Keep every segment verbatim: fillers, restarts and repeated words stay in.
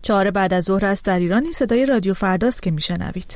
چهار بعد از ظهر است در ایران. این صدای رادیو فرداست که میشنوید.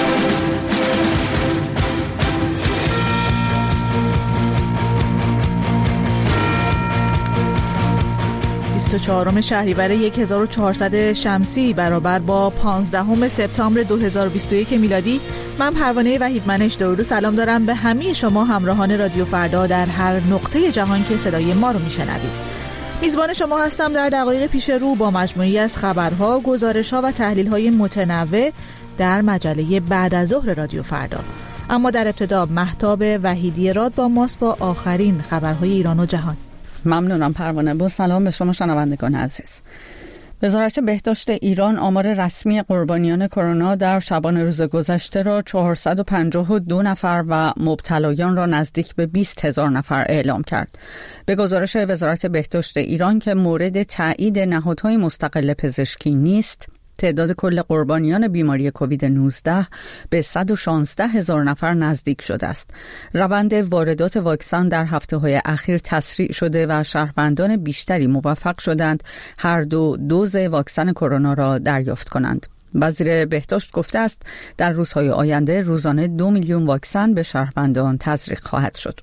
بیست و چهارم شهریور هزار و چهارصد شمسی برابر با پانزدهم سپتامبر دو هزار و بیست و یک میلادی. من پروانه وحیدمنش درود و سلام دارم به همه شما همراهان رادیو فردا در هر نقطه جهان که صدای ما رو میشنوید. میزبان شما هستم در دقایق پیش رو با مجموعی از خبرها، گزارش‌ها و تحلیل‌های متنوع در مجله بعد از ظهر رادیو فردا. اما در ابتدا مهتاب وحیدی راد با ماست با آخرین خبرهای ایران و جهان. ممنونم پروانه. با سلام به شما شنوندگان عزیز. وزارت بهداشت ایران آمار رسمی قربانیان کرونا در شبان روز گذشته را چهارصد و پنجاه و دو نفر و مبتلایان را نزدیک به بیست هزار نفر اعلام کرد. به گزارش وزارت بهداشت ایران که مورد تایید نهادهای مستقل پزشکی نیست، تعداد کل قربانیان بیماری کووید نوزده به صد و شانزده هزار نفر نزدیک شده است. روند واردات واکسن در هفته‌های اخیر تسریع شده و شهروندان بیشتری موفق شدند هر دو دوز واکسن کرونا را دریافت کنند. وزیر بهداشت گفته است در روزهای آینده روزانه دو میلیون واکسن به شهروندان تزریق خواهد شد.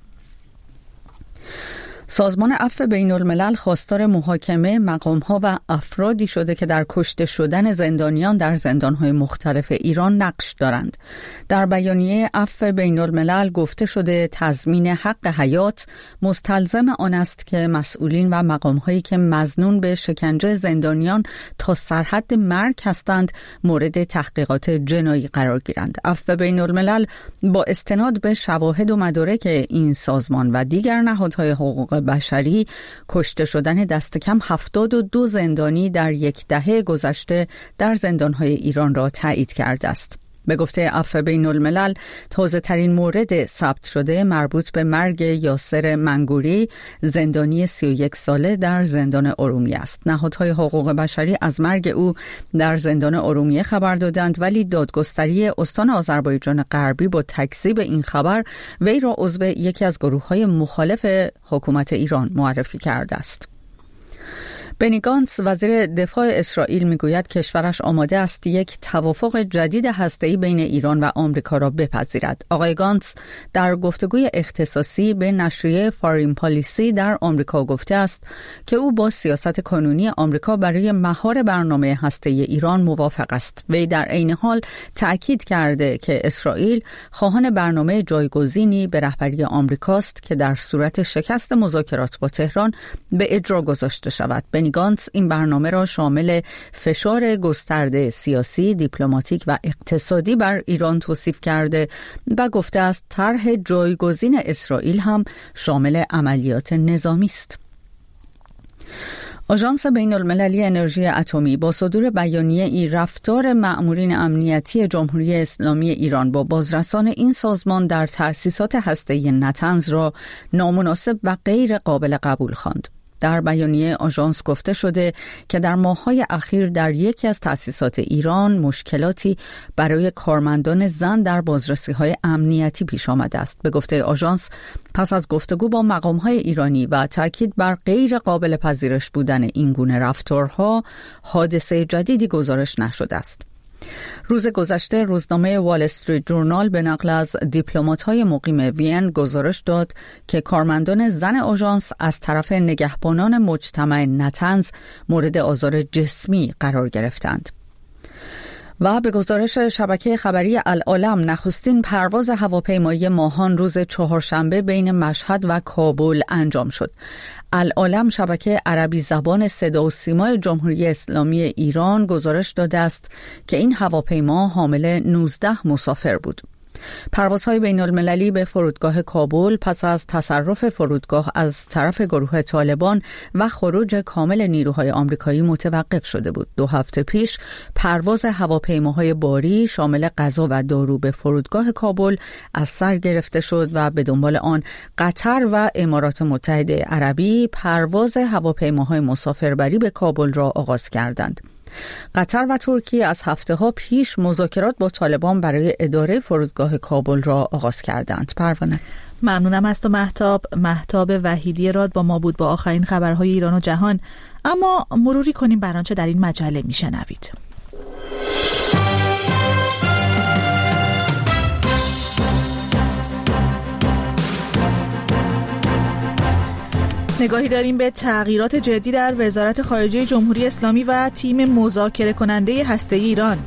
سازمان عفو بین الملل خواستار محاکمه مقام‌ها و افرادی شده که در کشته شدن زندانیان در زندان‌های مختلف ایران نقش دارند. در بیانیه عفو بین الملل گفته شده تضمین حق حیات مستلزم آن است که مسئولین و مقام‌هایی که مظنون به شکنجه زندانیان تا سرحد مرگ هستند مورد تحقیقات جنایی قرار گیرند. عفو بین الملل با استناد به شواهد و مدارک این سازمان و دیگر نهادهای حقوق بشری کشته شدن دست کم هفتاد و دو زندانی در یک دهه گذشته در زندانهای ایران را تایید کرده است. به گفته عفو بین الملل تازه ترین مورد ثبت شده مربوط به مرگ یاسر منگوری زندانی سی و یک ساله در زندان ارومیه است. نهادهای حقوق بشری از مرگ او در زندان ارومیه خبر دادند ولی دادگستری استان آذربایجان غربی با تکذیب این خبر وی را عضو یکی از گروه‌های مخالف حکومت ایران معرفی کرده است. بنی گانتس وزیر دفاع اسرائیل میگوید کشورش آماده است یک توافق جدید هسته‌ای بین ایران و آمریکا را بپذیرد. آقای گانتس در گفتگوی اختصاصی به نشریه فارین پالیسی در آمریکا گفته است که او با سیاست کنونی آمریکا برای مهار برنامه هسته‌ای ایران موافق است. وی در عین حال تأکید کرده که اسرائیل خواهان برنامه جایگزینی به رهبری آمریکاست که در صورت شکست مذاکرات با تهران به اجرا گذاشته شود. بنی گانتس این برنامه را شامل فشار گسترده سیاسی، دیپلماتیک و اقتصادی بر ایران توصیف کرده و گفته است طرح جایگزین اسرائیل هم شامل عملیات نظامی است. آژانس بین المللی انرژی اتمی با صدور بیانیه ای رفتار مأمورین امنیتی جمهوری اسلامی ایران با بازرسان این سازمان در تأسیسات هسته‌ای نتنز را نامناسب و غیر قابل قبول خواند. در بیانیه آژانس گفته شده که در ماه‌های اخیر در یکی از تأسیسات ایران مشکلاتی برای کارمندان زن در بازرسی‌های امنیتی پیش آمده است. به گفته آژانس پس از گفتگو با مقام‌های ایرانی و تاکید بر غیر قابل پذیرش بودن این گونه رفتارها، حادثه جدیدی گزارش نشده است. روز گذشته روزنامه وال استریت جورنال به نقل از دیپلمات‌های مقیم وین گزارش داد که کارمندان زن آژانس از طرف نگهبانان مجتمع نتنز مورد آزار جسمی قرار گرفتند. و به گزارش شبکه خبری العالم نخستین پرواز هواپیمایی ماهان روز چهارشنبه بین مشهد و کابل انجام شد. العالم شبکه عربی زبان صدا و سیمای جمهوری اسلامی ایران گزارش داده است که این هواپیما حامل نوزده مسافر بود. پروازهای بین المللی به فرودگاه کابل پس از تصرف فرودگاه از طرف گروه طالبان و خروج کامل نیروهای آمریکایی متوقف شده بود. دو هفته پیش پرواز هواپیماهای باری شامل غذا و دارو به فرودگاه کابل از سر گرفته شد و به دنبال آن قطر و امارات متحده عربی پرواز هواپیماهای مسافربری به کابل را آغاز کردند. قطر و ترکیه از هفته‌ها پیش مذاکرات با طالبان برای اداره فرودگاه کابل را آغاز کردند. پروانه. ممنونم از تو مهتاب. مهتاب وحیدی راد با ما بود با آخرین خبرهای ایران و جهان. اما مروری کنیم بر آنچه در این مجله میشنوید. نگاهی داریم به تغییرات جدی در وزارت خارجه جمهوری اسلامی و تیم مذاکره کننده هسته‌ای ایران.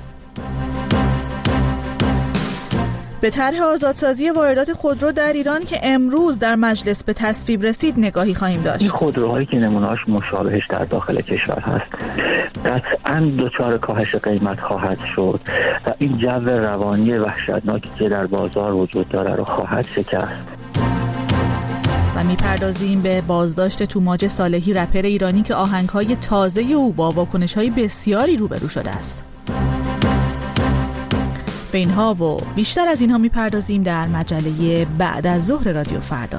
به طرح آزادسازی واردات خودرو در ایران که امروز در مجلس به تصویب رسید نگاهی خواهیم داشت. این خودروهایی که نمونه‌اش مشابهش در داخل کشور هست قطعاً دچار کاهش قیمت خواهد شد و این جو روانی وحشتناکی که در بازار وجود داره رو خواهد شکست. و میپردازیم به بازداشت توماج صالحی، رپر ایرانی که آهنگ‌های تازه او با واکنش‌های بسیاری روبرو شده است. به اینها و بیشتر از اینها میپردازیم در مجله بعد از ظهر رادیو فردا.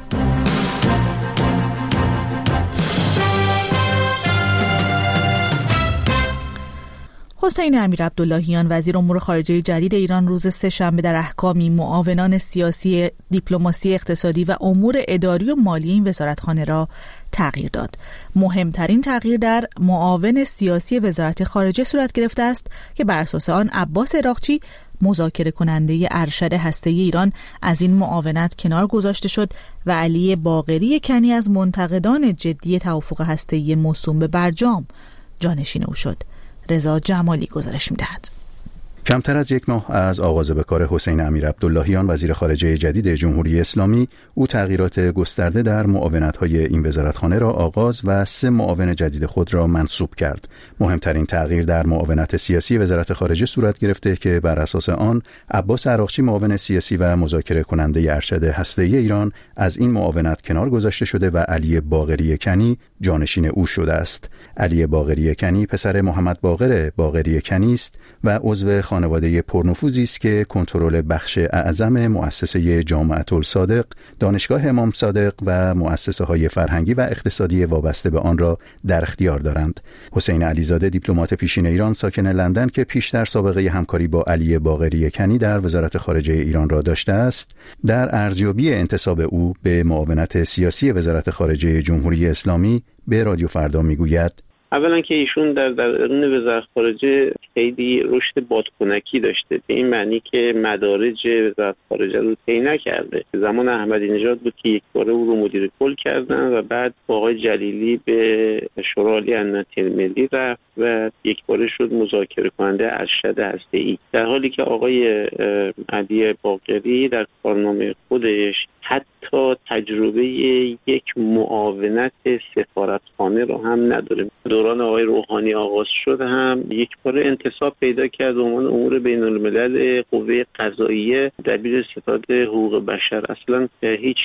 حسین امیرعبداللهیان وزیر امور خارجه جدید ایران روز سه‌شنبه در احکامی معاونان سیاسی، دیپلماسی، اقتصادی و امور اداری و مالی این وزارتخانه را تغییر داد. مهمترین تغییر در معاون سیاسی وزارت خارجه صورت گرفته است که بر اساس آن عباس عراقچی مذاکره کننده ارشد هسته‌ای ایران از این معاونت کنار گذاشته شد و علی باقری کنی از منتقدان جدی توافق هسته‌ای موسوم به برجام جانشین او شد. رضا جمالی گزارش می‌دهد. کمتر از یک ماه از آغاز به کار حسین امیرعبداللهیان وزیر خارجه جدید جمهوری اسلامی، او تغییرات گسترده در معاونت‌های این وزارتخانه را آغاز و سه معاون جدید خود را منصوب کرد. مهمترین تغییر در معاونت سیاسی وزارت خارجه صورت گرفته که بر اساس آن عباس عراقچی معاون سیاسی و مذاکره کننده ارشد هسته‌ای ایران از این معاونت کنار گذاشته شده و علی باقری کنی جانشین او شده است. علی باقری کنی پسر محمد باقر باقری کنی است و عضو خانواده پرنفوذی است که کنترل بخش اعظم مؤسسه جامعه الصادق، دانشگاه امام صادق و مؤسسه‌های فرهنگی و اقتصادی وابسته به آن را در اختیار دارند. حسین علیزاده دیپلمات پیشین ایران ساکن لندن که پیشتر سابقه همکاری با علی باقری کنی در وزارت خارجه ایران را داشته است، در ارزیابی انتساب او به معاونت سیاسی وزارت خارجه جمهوری اسلامی به رادیو فردا میگوید: اولا که ایشون در درون وزارت خارجه خیلی رشد بادکنکی داشته، به این معنی که مدارج وزارت خارجه رو طی نکرده. زمان احمدی نژاد بود که یک باره او رو مدیر کل کردن و بعد با آقای جلیلی به شورای عالی امنیت ملی رفت و یک باره شد مذاکره کننده ارشد هسته‌ای، در حالی که آقای علی باقری در کارنامه خودش حتی تجربه یک معاونت سفارتخانه رو هم نداره. دوران آقای روحانی آغاز شد هم یک بار انتصاب پیدا کرد به عنوان امور بین الملل قوه قضاییه دبیر ستاد حقوق بشر. اصلا هیچ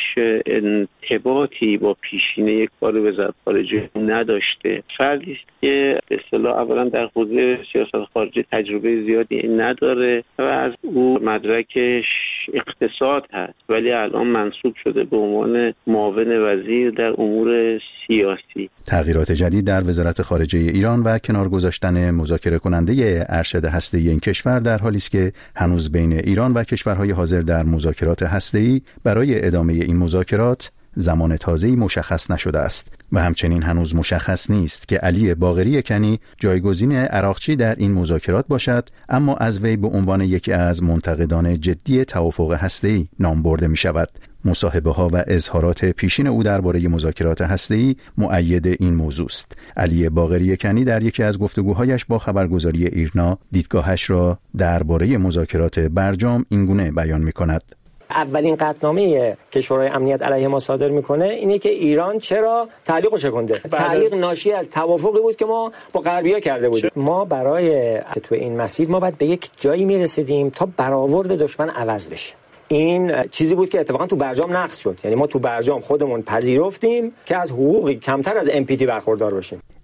ارتباطی با پیشینه یک کار وزارت خارجه نداشته. فردی است که به اصطلاح اولا در حوزه سیاست خارجه تجربه زیادی نداره و از او مدرکش اقتصاد هست، ولی الان منصوب شده به عنوان معاون وزیر در امور سیاسی. تغییرات جدید در وزارت خارجه ایران و کنار گذاشتن مذاکره کننده ارشد هسته‌ای این کشور در حالی است که هنوز بین ایران و کشورهای حاضر در مذاکرات هسته‌ای برای ادامه این مذاکرات زمان تازه‌ای مشخص نشده است و همچنین هنوز مشخص نیست که علی باقری کنی جایگزین عراقچی در این مذاکرات باشد، اما از وی به عنوان یکی از منتقدان جدی توافق هسته‌ای نام برده می شود. مصاحبه‌ها و اظهارات پیشین او درباره مذاکرات هسته‌ای مؤید این موضوع است. علی باقری کنی در یکی از گفتگوهایش با خبرگزاری ایرنا دیدگاهش را درباره مذاکرات برجام اینگونه بیان می‌کند: اولین قطعنامه که شورای امنیت علیه ما صادر میکنه اینه که ایران چرا تعلیق شکنده. تعلیق ناشی از توافقی بود که ما با غربی‌ها کرده بودیم. ما برای تو این مسیر ما باید به یک جایی میرسیدیم تا برآورد دشمن عوض بشه. این چیزی بود که اتفاقا تو برجام نقض شد. یعنی ما تو برجام خودمون پذیرفتیم که از حقوقی کمتر از ام پی تی برخوردار باشیم.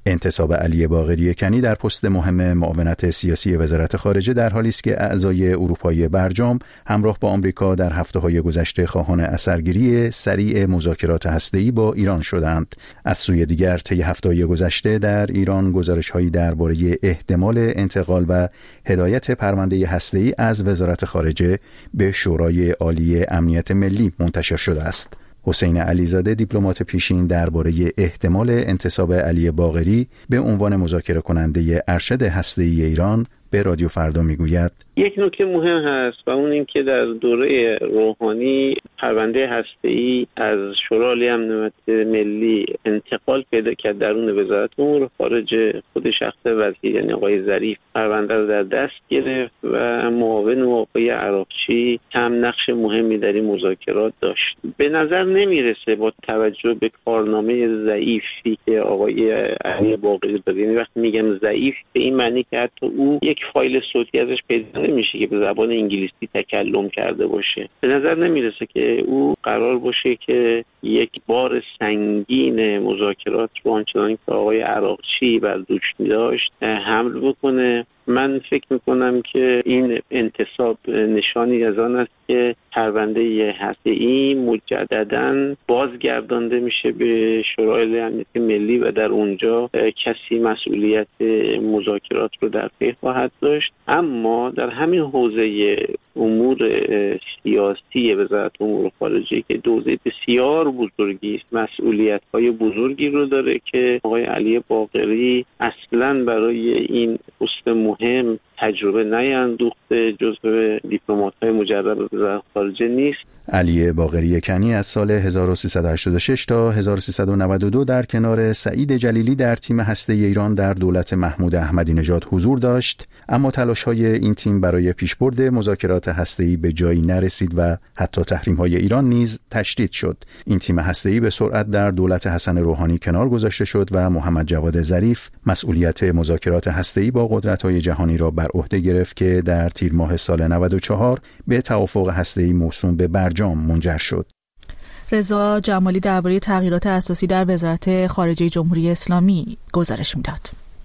انتصاب علی باقری کنی در پست مهم معاونت سیاسی وزارت خارجه در حالی است که اعضای اروپایی برجام همراه با آمریکا در هفته‌های گذشته خواهان اثرگیری سریع مذاکرات هسته‌ای با ایران شدند. از سوی دیگر طی هفته‌های گذشته در ایران گزارش‌هایی درباره احتمال انتقال و هدایت پرونده هسته‌ای از وزارت خارجه به شورای عالی امنیت ملی منتشر شده است. حسین علیزاده دیپلمات پیشین درباره احتمال انتصاب علی باقری به عنوان مذاکره کننده ارشد هسته‌ای ایران به رادیو فردا میگوید یک نکته مهم هست و اون این که در دوره روحانی پرونده هسته‌ای از شورای عالی امنیت ملی انتقال پیدا کرد درون وزارت امور خارجه. خود شخص وزیر یعنی آقای ظریف پرونده رو در دست گرفت و معاون آقای عراقچی هم نقش مهمی در این مذاکرات داشت. به نظر نمیرسه با توجه به کارنامه ضعیفی که آقای علی باقری داره، یعنی وقتی میگم ضعیف به این معنی که حتی او یک فایل صوتی ازش پیدا نمیشه که به زبان انگلیسی تکلم کرده باشه. به نظر نمیرسه که او قرار باشه که یک بار سنگین مذاکرات رو آنچنان که آقای عراقچی بر دوش داشت حمل بکنه. من فکر میکنم که این انتصاب نشانی از آن است که پرونده هسته‌ای مجدداً بازگردانده میشه به شورای امنیت ملی و در اونجا کسی مسئولیت مذاکرات رو در پی خواهد داشت. اما در همین حوزه امور سیاسی وزارت امور خارجه که حوزه بسیار بزرگی است، مسئولیت‌های بزرگی رو داره که آقای علی باقری اصلاً برای این پست مهم تجربه نیندوخته، جزو دیپلمات‌های مجرب وزارت خارجه نیست. علی باقری کنی از سال هزار و سیصد و هشتاد و شش تا هزار و سیصد و نود و دو در کنار سعید جلیلی در تیم هسته‌ای ایران در دولت محمود احمدی نژاد حضور داشت، اما تلاش‌های این تیم برای پیشبرد مذاکرات هسته‌ای به جایی نرسید و حتی تحریم‌های ایران نیز تشدید شد. این تیم هسته‌ای به سرعت در دولت حسن روحانی کنار گذاشته شد و محمد جواد ظریف مسئولیت مذاکرات هسته‌ای با قدرت‌های جهانی را بر عهده گرفت که در تیر ماه سال نود و چهار به توافق هسته‌ای موسوم به برجام منجر شد. رضا جمالی درباره تغییرات اساسی در وزارت خارجه جمهوری اسلامی گزارش میداد.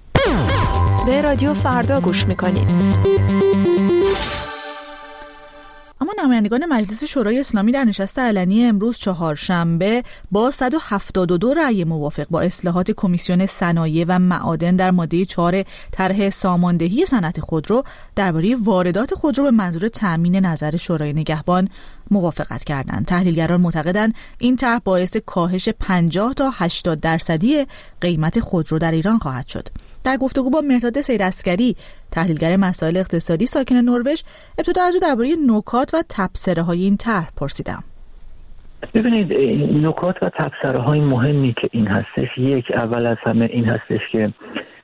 به رادیو فردا گوش میکنید. اما نمایندگان مجلس شورای اسلامی در نشست علنی امروز چهارشنبه با صد و هفتاد و دو رأی موافق با اصلاحات کمیسیون صنایع و معادن در ماده چهار طرح ساماندهی صنعت خودرو درباره واردات خودرو به منظور تأمین نظر شورای نگهبان موافقت کردند. تحلیلگران معتقدند این طرح باعث کاهش پنجاه تا هشتاد درصدی قیمت خودرو در ایران خواهد شد. در گفتگو با مهرداد سیدعسکری تحلیلگر مسائل اقتصادی ساکن نروژ، ابتدا از او درباره نکات و تبصره‌های این طرح پرسیدم. ببینید نکات و تبصره‌های مهمی که این هستش، یک اول از همه این هستش که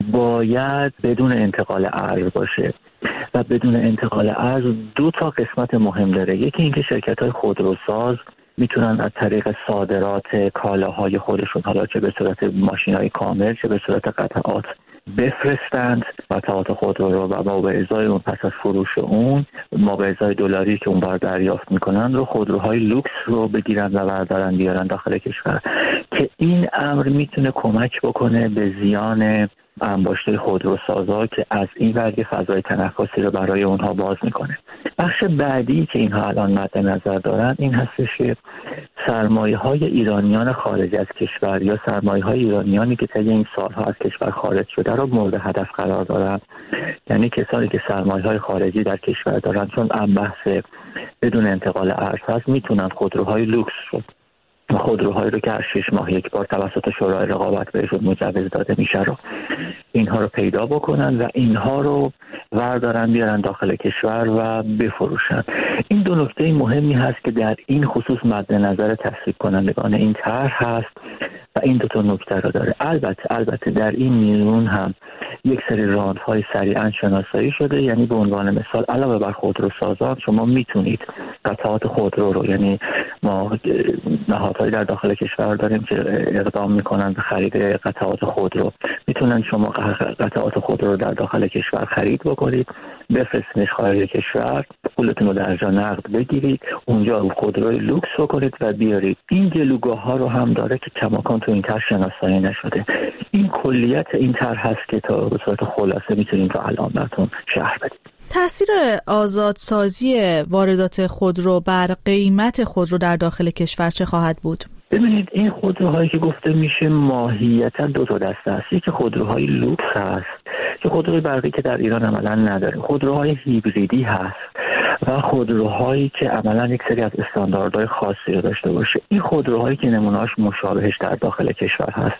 باید بدون انتقال ارز باشه و بدون انتقال ارز دو تا قسمت مهم داره. یکی اینکه شرکت‌های خودروساز میتونن از طریق صادرات کالاهای خودشون، حالا چه به صورت ماشین‌های کامل چه به صورت قطعات، بفرستند قطعات خودرو رو و ما به ازای اون پس از فروش اون ما به ازای دلاری که اون بار دریافت میکنن رو خودروهای لوکس رو بگیرن و بردارن بیارن داخل کشور، که این امر میتونه کمک بکنه به زیان انباشته خودروسازا که از این ورگ فضای تنفسی رو برای اونها باز میکنه. بخش بعدی که اینها الان مد نظر دارن این هستش که سرمایه های ایرانیان خارج از کشور یا سرمایه های ایرانیانی که طی این سالها از کشور خارج شده رو مورد هدف قرار دارن. یعنی کسانی که سرمایه های خارجی در کشور دارن، چون ام بحث بدون انتقال ارز هست، میتونن خودروهای لوکس رو خودروهایی رو که هر شش ماه یک بار توسط شورای رقابت بهشون مجوز داده میشه رو اینها رو پیدا بکنن و اینها رو وردارن بیارن داخل کشور و بفروشن. این دو نکته مهمی هست که در این خصوص مد نظر تصویب کنندگان این طرح هست و این دو تا نکته رو داره. البته البته در این میون هم یک سری راندهای سریعا شناسایی شده، یعنی به عنوان مثال علاوه بر خودروسازان شما میتونید قطعات خودرو رو، یعنی ما نهادهایی در داخل کشور داریم که اقدام میکنن به خرید قطعات خودرو، میتونن شما قطعات خودرو رو در داخل کشور خرید بکنید، بفرستینش خارج کشور، پولتون رو در جا نقد بگیرید، اونجا خودروی لوکس رو کنید و بیارید. این گلوگاه ها رو هم داره که کماکان تو این طرح شناسایی نشده. این کلیت این طرح هست که تا به صورت خلاصه میتونیم تا الان براتون شرح بدیم. تأثیر آزادسازی واردات خودرو بر قیمت خودرو در داخل کشور چه خواهد بود؟ ببینید این خودروهایی که گفته میشه ماهیتا دو تا دسته است. یکی خودروهای لوکس هست که خودروی برقی که در ایران عملا نداره، خودروهای هیبریدی هست و خودروهایی که عملا یک سری از استانداردهای خاصی رو داشته باشه. این خودروهایی که نمونه‌اش مشابهش در داخل کشور هست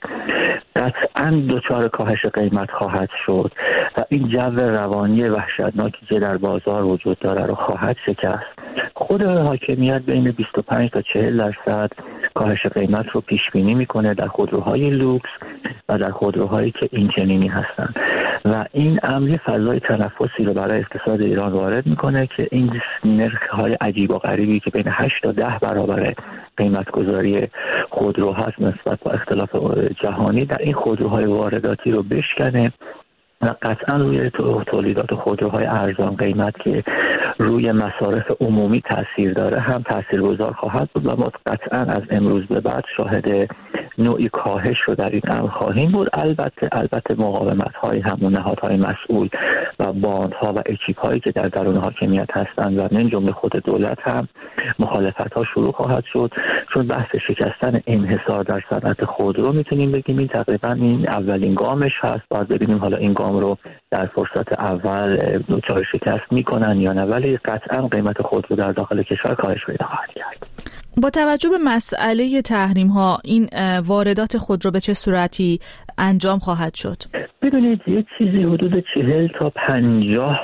قطعاً دچار کاهش قیمت خواهد شد و این جو روانی وحشتناکی که در بازار وجود داره رو خواهد شکست. خود حاکمیت بین بیست و پنج تا چهل درصد کاهش قیمت رو پیش بینی میکنه در خودروهای لوکس و در خودروهایی که این چنینی هستن و این امر فضای تنفسی رو برای اقتصاد ایران وارد میکنه که این نرخ‌های عجیب و غریبی که بین هشت تا ده برابر قیمت گذاری خودرو هست نسبت با اختلاف جهانی در این خودروهای وارداتی رو بشکنه و قطعا روی تولیدات خودروهای ارزان قیمت که روی مصارف عمومی تاثیر داره هم تاثیرگذار خواهد بود و ما قطعا از امروز به بعد شاهد نوعی کاهش رو در این امر خواهیم بود. البته البته مقاومت های همون نهادهای مسئول و باندها و اکیپ هایی که در درون حاکمیت هستند و من جمله خود دولت هم مخالفت ها شروع خواهد شد، چون بحث شکستن انحصار در صنعت خودرو میتونیم بگیم این تقریبا این اولین گامش هست. باید ببینیم حالا این گام رو در فرصت اول دچار شکست میکنن یا نه، ولی قطعا قیمت خودرو در داخل کشور کاهش پیدا خواهد کرد. با توجه به مسئله تحریم ها این واردات خودرو به چه صورتی انجام خواهد شد؟ ببینید یک چیزی حدود چهل تا پنجاه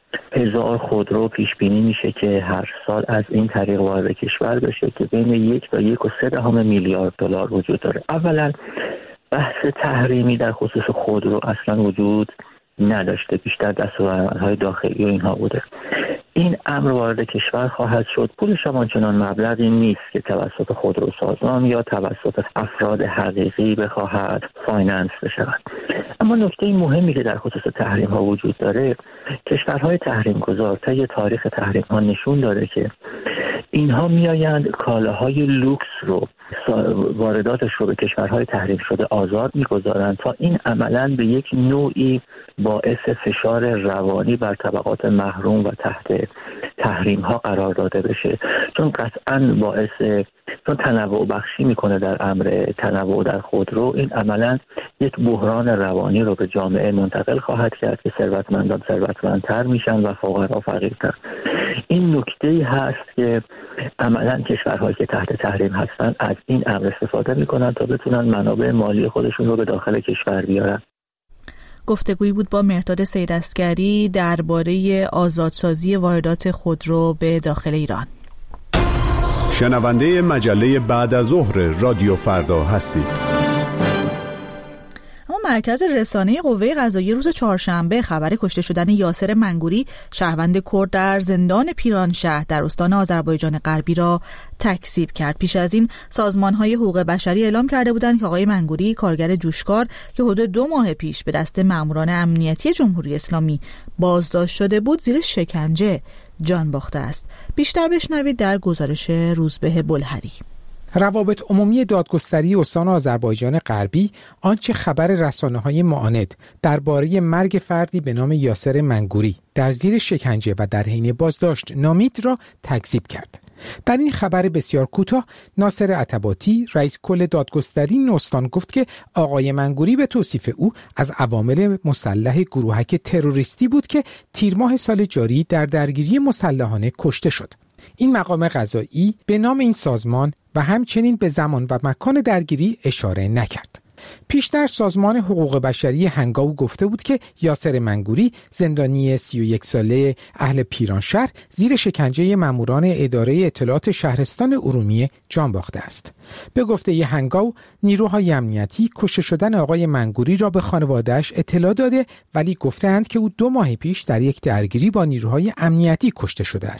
هزار خودرو پیش بینی میشه که هر سال از این طریق وارد کشور بشه که بین یک تا یک و سه دهم میلیارد دلار وجود داره. اولا بحث تحریمی در خصوص خودرو اصلا وجود نداشته، بیشتر دستورالعمل‌های داخلی و اینها بوده. این امر وارد کشور خواهد شد. پولش هم آنچنان مبلغی نیست که توسط خودروسازان یا توسط افراد حقیقی بخواهد فایننس بشود. اما نکته مهمی که در خصوص تحریم ها وجود داره، کشورهای تحریم گذار طی تاریخ تحریم ها نشون داده که اینها میآیند کالاهای لوکس رو وارداتش رو به کشورهای تحریم شده آزاد میگذارند تا این عملاً به یک نوعی باعث فشار روانی بر طبقات محروم و تحت تحریم ها قرار داده بشه، چون قطعاً باعث چون تنوع بخشی میکنه در امر تنوع در خودرو، این عملاً یک بحران روانی رو به جامعه منتقل خواهد کرد که ثروتمندان ثروتمندتر میشن و فقرا فقیرتر. این نکته هست که عملاً کشورهایی که تحت تحریم هستن از این امر استفاده میکنن تا بتونن منابع مالی خودشون رو به داخل کشور بیارن. گفتگویی بود با مهرداد سیدعسکری درباره آزادسازی واردات خودرو به داخل ایران. شنونده مجله بعد از ظهر رادیو فردا هستید. مرکز رسانه قوه قضاییه روز چهارشنبه خبر کشته شدن یاسر منگوری شهروند کرد در زندان پیرانشهر در استان آذربایجان غربی را تکذیب کرد. پیش از این سازمان‌های حقوق بشری اعلام کرده بودند که آقای منگوری کارگر جوشکار که حدود دو ماه پیش به دست ماموران امنیتی جمهوری اسلامی بازداشت شده بود زیر شکنجه جان باخته است. بیشتر بشنوید در گزارش روزبه بلهری. روابط عمومی دادگستری استان آذربایجان غربی آنچه خبر رسانه‌های معاند درباره مرگ فردی به نام یاسر منگوری در زیر شکنجه و در حین بازداشت نامید را تکذیب کرد. در این خبر بسیار کوتاه ناصر عتباتی رئیس کل دادگستری این استان گفت که آقای منگوری به توصیف او از عوامل مسلح گروهک تروریستی بود که تیر ماه سال جاری در درگیری مسلحانه کشته شد. این مقام قضایی به نام این سازمان و همچنین به زمان و مکان درگیری اشاره نکرد. پیشتر سازمان حقوق بشری هنگاو گفته بود که یاسر منگوری زندانی سی و یک ساله اهل پیرانشهر زیر شکنجه ماموران اداره اطلاعات شهرستان ارومیه جان باخته است. به گفته ی هنگاو نیروهای امنیتی کشته شدن آقای منگوری را به خانواده‌اش اطلاع داده، ولی گفتند که او دو ماه پیش در یک درگیری با نیروهای امنیتی کشته شده است.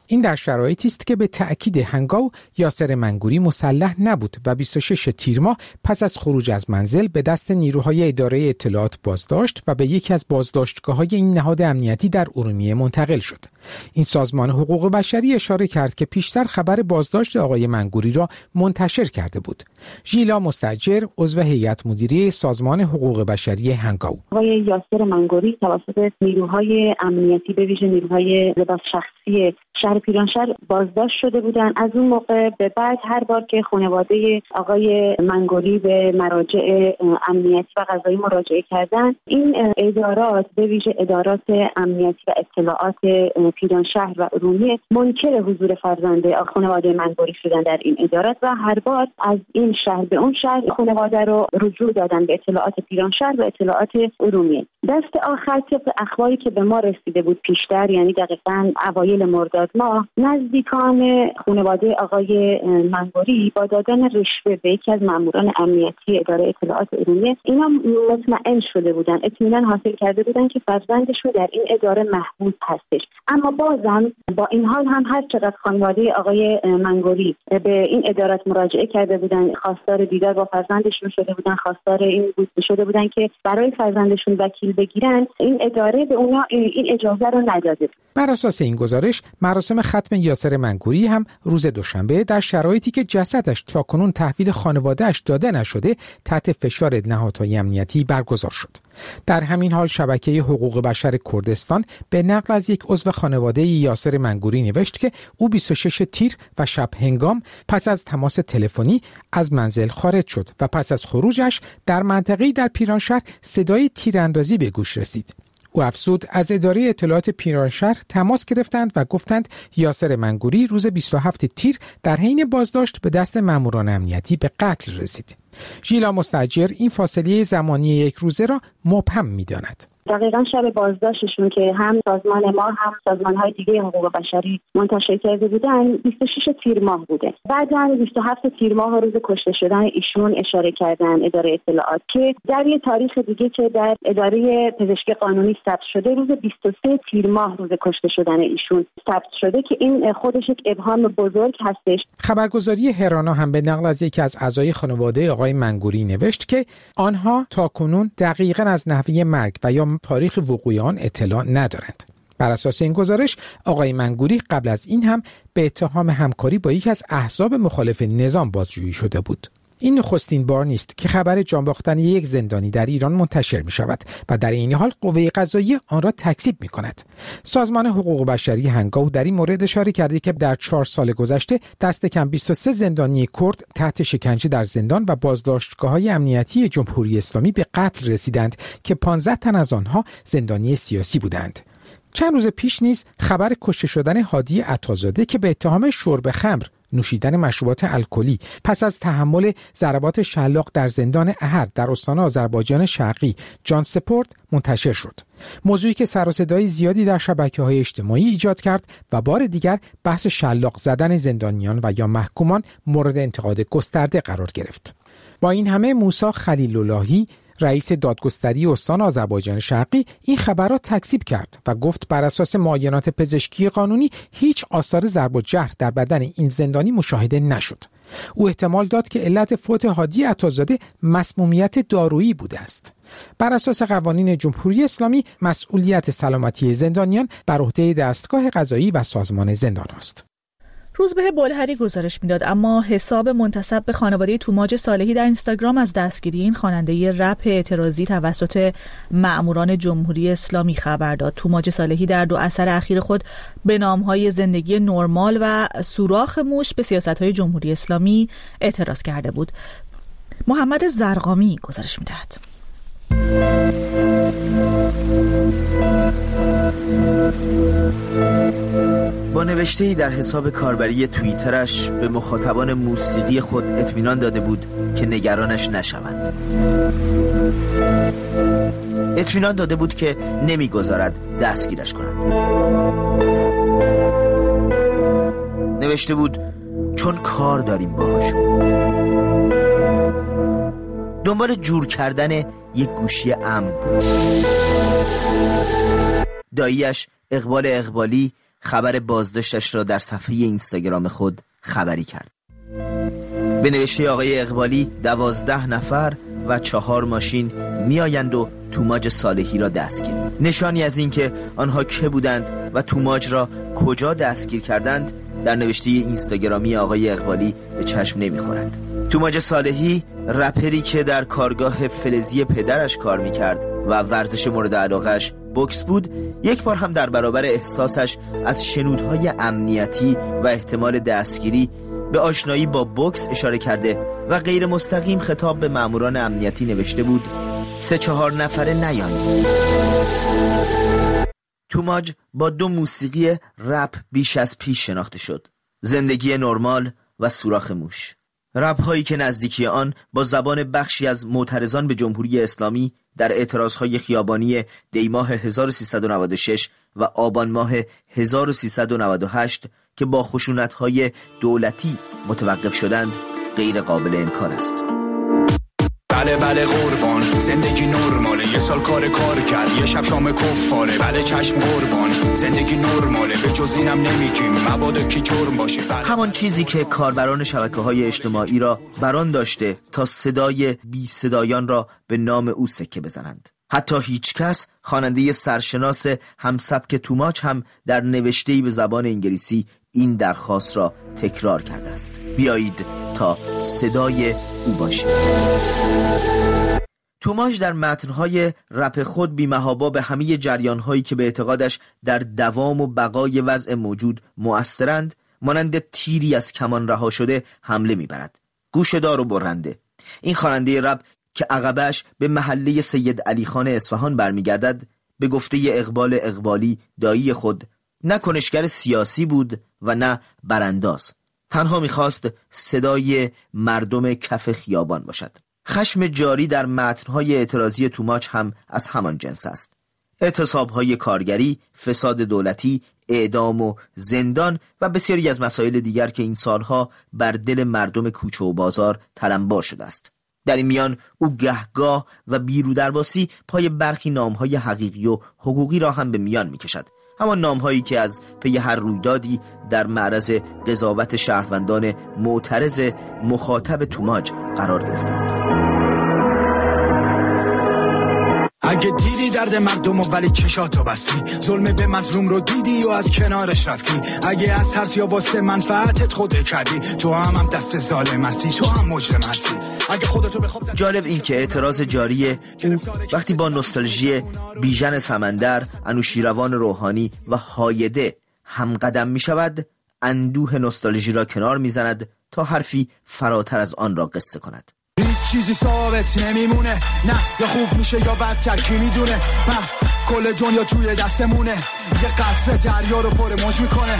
این در شرایطی است که به تأکید هنگاو یاسر منگوری مسلح نبود و بیست و شش تیر ماه پس از خروج از منزل به دست نیروهای اداره اطلاعات بازداشت و به یکی از بازداشتگاه‌های این نهاد امنیتی در ارومیه منتقل شد. این سازمان حقوق بشری اشاره کرد که پیشتر خبر بازداشت آقای منگوری را منتشر کرده بود. ژیلا مستاجر، عضو هیئت مدیره سازمان حقوق بشری هنگاو: آقای یاسر منگوری توسط نیروهای امنیتی به ویژه نیروهای لباس شخصی شهر پیرانشهر بازداشت شده بودند. از اون موقع به بعد هر بار که خانواده آقای منگوری به مراجع امنیتی و قضایی مراجعه کردند، این ادارات به ویژه ادارات امنیتی و اطلاعات پیرانشهر و ارومیه منکر حضور فرزند خانواده منگوری شدن در این ادارات و هر بار از این شهر به اون شهر خانواده رو رجوع دادن به اطلاعات پیرانشهر و اطلاعات ارومیه. دست آخر طبق اخباری که به ما رسیده بود پیشتر، یعنی دقیقاً اوایل مرداد ماه، نزدیکان خانواده آقای منگوری با دادن رشوه به یکی از ماموران امنیتی اداره اطلاعات ارومیه اینا مطمئن شده بودن، اطمینان حاصل کرده بودن که فرزندشون در این اداره محبوس هستش. اما بازم با این حال هم هر چقدر خانواده آقای منگوری به این ادارات مراجعه کرده بودن، خواستار دیدار با فرزندشون شده بودن، خواستار این بود شده بودن که برای فرزندشون وکیل بگیرن، این اداره به اونا این اجازه رو نداده. بر اساس این گزارش مراسم ختم یاسر منگوری هم روز دوشنبه در شرایطی که جسدش تاکنون تحویل خانواده‌اش داده نشده تحت فشار نهادهای امنیتی برگزار شد. در همین حال شبکه حقوق بشر کردستان به نقل از یک عضو خانواده یاسر منگوری نوشت که او بیست و شش تیر و شب هنگام پس از تماس تلفنی از منزل خارج شد و پس از خروجش در منطقه‌ای در پیرانشهر صدای تیراندازی به گوش رسید. او افزود از اداره اطلاعات پیرانشهر تماس گرفتند و گفتند یاسر منگوری روز بیست و هفت تیر در حین بازداشت به دست ماموران امنیتی به قتل رسید. ژیلا مستاجر این فاصله زمانی یک روزه را مبهم می‌داند. دقیقاً شب بازداشتشون که هم سازمان ما هم سازمان‌های دیگه حقوق بشری منتشر کرده بودن بیست و شش تیر ماه بوده. بعداً بیست و هفت تیر ماه روز کشته شدن ایشون اشاره کردن اداره اطلاعات که در یه تاریخ دیگه که در اداره پزشکی قانونی ثبت شده روز بیست و سه تیر ماه روز کشته شدن ایشون ثبت شده که این خودش یک ابهام بزرگ هستش. خبرگزاری هرانا هم به نقل از یکی از اعضای خانواده آقای منگوری نوشت که آنها تاکنون دقیقاً از نحوه مرگ و یا تاریخ وقوع آن اطلاع ندارند. بر اساس این گزارش آقای منگوری قبل از این هم به اتهام همکاری با یکی از احزاب مخالف نظام بازجویی شده بود. این نخستین بار نیست که خبر جان باختن یک زندانی در ایران منتشر می شود و در این حال قوه قضاییه آن را تکذیب می کند. سازمان حقوق بشری هنگاو در این مورد اشاره کرده که در چهار سال گذشته دست کم بیست و سه زندانی کرد تحت شکنجه در زندان و بازداشتگاه‌های امنیتی جمهوری اسلامی به قتل رسیدند که پانزده تن از آنها زندانی سیاسی بودند. چند روز پیش نیز خبر کشته شدن هادی عطازاده که به اتهام شرب خمر، نوشیدن مشروبات الکلی پس از تحمل ضربات شلاق در زندان احد در استان آذربایجان شرقی جان سپرد منتشر شد. موضوعی که سر و صدای زیادی در شبکه‌های اجتماعی ایجاد کرد و بار دیگر بحث شلاق زدن زندانیان و یا محکومان مورد انتقاد گسترده قرار گرفت. با این همه موسی خلیل اللهی رئیس دادگستری استان آذربایجان شرقی این خبر را تکذیب کرد و گفت بر اساس معاینات پزشکی قانونی هیچ آثار ضرب و جرح در بدن این زندانی مشاهده نشد. او احتمال داد که علت فوت هادی عطازاده مسمومیت دارویی بوده است. بر اساس قوانین جمهوری اسلامی مسئولیت سلامتی زندانیان بر عهده دستگاه قضایی و سازمان زندان است. روزبه بلهری گزارش میداد اما حساب منتسب به خانواده توماج صالحی در اینستاگرام از دستگیری این خواننده رپ اعتراضی توسط مأموران جمهوری اسلامی خبر داد. توماج صالحی در دو اثر اخیر خود به نام‌های زندگی نرمال و سوراخ موش به سیاست‌های جمهوری اسلامی اعتراض کرده بود. محمد زرقامی گزارش میدهد. با نوشته‌ای در حساب کاربری توییترش به مخاطبان موسیقی خود اطمینان داده بود که نگرانش نشوند. اطمینان داده بود که نمیگذارد دستگیرش کنند. نوشته بود چون کار داریم باهاشون. دنبال جور کردن یک گوشی امن بود. داییش اقبال اقبالی خبر بازداشتش را در صفحه اینستاگرام خود خبری کرد. به نوشته آقای اقبالی دوازده نفر و چهار ماشین میآیند و توماج صالحی را دستگیر. نشانی از این که آنها که بودند و توماج را کجا دستگیر کردند در نوشته اینستاگرامی آقای اقبالی به چشم نمیخورد. توماج صالحی، رپری که در کارگاه فلزی پدرش کار میکرد و ورزش مورد علاقهش بوکس بود، یک بار هم در برابر احساسش از شنودهای امنیتی و احتمال دستگیری به آشنایی با بوکس اشاره کرده و غیر مستقیم خطاب به ماموران امنیتی نوشته بود سه چهار نفره نیایید. توماج با دو موسیقی رپ بیش از پیش شناخته شد: زندگی نرمال و سوراخ موش. رپ هایی که نزدیکی آن با زبان بخشی از معترضان به جمهوری اسلامی در اعتراضهای خیابانی دی ماه هزار و سیصد و نود و شش و آبان ماه هزار و سیصد و نود و هشت که با خشونت‌های دولتی متوقف شدند غیر قابل انکار است. بله بله قربان، زندگی نرماله، یه سال کار کار کرد، یه شب شام کفاره، بله چشم قربان، زندگی نرماله، به جز اینم نمیگیم مبادا کی جرم باشه. همان چیزی که کاربران شبکه‌های اجتماعی را بران داشته تا صدای بی صدایان را به نام او سکه بزنند. حتی هیچ کس، خواننده سرشناس همسبک توماج هم در نوشته‌ای به زبان انگلیسی این درخواست را تکرار کرده است: بیایید تا صدای او باشید. توماج در متن‌های رپ خود بی‌محابا به همه جریان‌هایی که به اعتقادش در دوام و بقای وضع موجود مؤثرند مانند تیری از کمان رها شده حمله می‌برد. گوشه‌دار و برنده. این خواننده رپ که عقبش به محله سید علی خان اصفهان برمیگردد، به گفته اقبال اقبالی دایی خود نه کنشگر سیاسی بود و نه برانداز. تنها میخواست صدای مردم کف خیابان باشد. خشم جاری در متن‌های اعتراضی توماج هم از همان جنس است. اعتصاب‌های کارگری، فساد دولتی، اعدام و زندان و بسیاری از مسائل دیگر که این سالها بر دل مردم کوچه و بازار تلمبار شده است. در این میان او گهگاه و بیرودرباسی پای برخی نام‌های حقیقی و حقوقی را هم به میان می‌کشد. همان نام‌هایی که از پی هر رویدادی در معرض قضاوت شهروندان معترض مخاطب توماج قرار گرفتند. اگه دیدی درد مردم و ولی چشاتو بستی، ظلم به مظلوم رو دیدی و از کنارش رفتی، اگه از ترس یا واسه منفعتت خوده کردی، تو هم هم دست ظالم هستی، تو هم مجرم هستی. اگه خودتو بخواب. جالب این که اعتراض جاری او وقتی با نوستالژی بیژن سمندر، انوشیروان روحانی و هایده هم قدم می شود، اندوه نوستالژی را کنار می زند تا حرفی فراتر از آن را قصه کند. چیزی ثابت نمیمونه، نه یا خوب میشه یا بدتر کی میدونه، کل دنیا توی دستمونه، یه قطره دریا رو پر موج میکنه،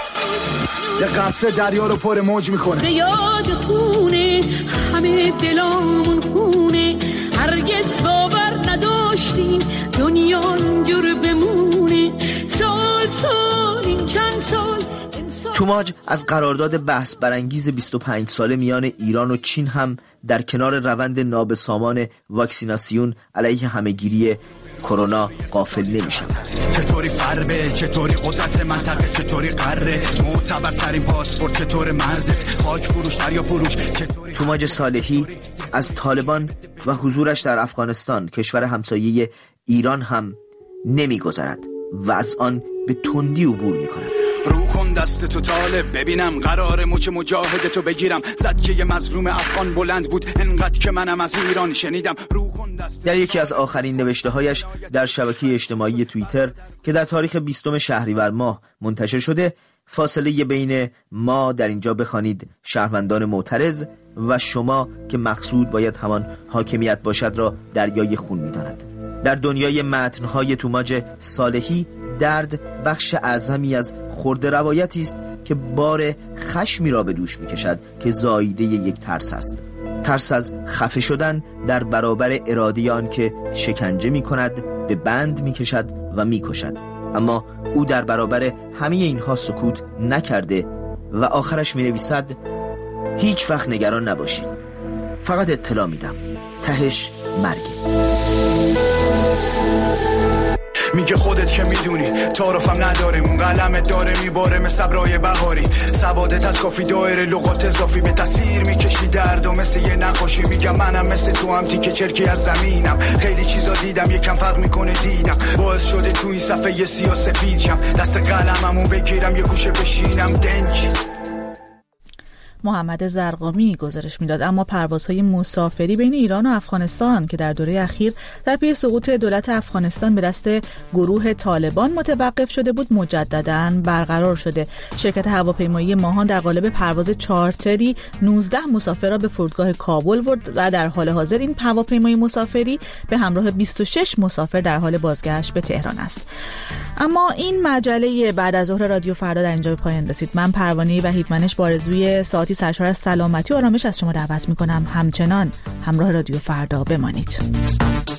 یه قطره دریا رو پر موج میکنه. به یاد خونه همه دلامون خونه، هرگز باور نداشتیم دنیا اینجور بمونه، سال سال این چند سال. توماج از قرارداد بحث برانگیز بیست و پنج ساله میان ایران و چین هم در کنار روند نابسامان واکسیناسیون علیه همهگیری کرونا غافل نمیشن. چطوری فربه، چطوری قدرت منطقه، چطوری قره، معتبرترین پاسپورت، چطور مرزت، خاک فروش دریا فروش. توماج صالحی از طالبان و حضورش در افغانستان، کشور همسایه ایران، هم نمیگذرد و از آن به تندی عبور میکند. رو کن دست تو طالب، ببینم قرار مچ مجاهدتو بگیرم، زد که یه مظلوم افغان بلند بود انقدر که منم از ایران شنیدم. رو کن دست. در یکی از آخرین نوشته‌هایش در شبکه اجتماعی توییتر که در تاریخ بیستم شهریور ماه منتشر شده، فاصله بین ما در اینجا بخوانید شهروندان معترض و شما که مقصود باید همان حاکمیت باشد را دریای خون می‌داند. در دنیای متن‌های توماج صالحی درد بخش اعظمی از خرد روایتی است که بار خشمی را به دوش می‌کشد که زاییده یک ترس است. ترس از خفه شدن در برابر اراده آن که شکنجه می‌کند، به بند می‌کشد و می‌کشد. اما او در برابر همه اینها سکوت نکرده و آخرش می‌نویسد هیچ وقت نگران نباشید، فقط اطلاع میدم، تهش مرگه. میگه خودت که میدونی تعارفم نداریم، اون قلمت داره میباره مثل ابرای بهاری، سوادت از کافی دایره لغات اضافی به تصویر میکشی درد و مثل یه نقاشی. میگم منم مثل تو هم تیکه چرکی از زمینم، خیلی چیزا دیدم یکم فرق میکنه دیدم، باعث شده تو این صفحه یه سیاه سفید شم، دست قلممو بگیرم یه گوشه بشینم دنجی. محمد زرقامی گزارش میداد. اما پروازهای مسافری بین ایران و افغانستان که در دوره اخیر در پی سقوط دولت افغانستان به دست گروه طالبان متوقف شده بود مجدداً برقرار شده. شرکت هواپیمایی ماهان در قالب پرواز چارتری نوزده مسافر را به فرودگاه کابل برد و در حال حاضر این هواپیمای مسافری به همراه بیست و شش مسافر در حال بازگشت به تهران است. اما این مجله بعد از ظهر رادیو فردا در اینجا به پایان رسید. من پروانه وحیدمنش با آرزوی ساعتی سرشار از سلامتی و آرامش از شما دعوت می‌کنم همچنان همراه رادیو فردا بمانید.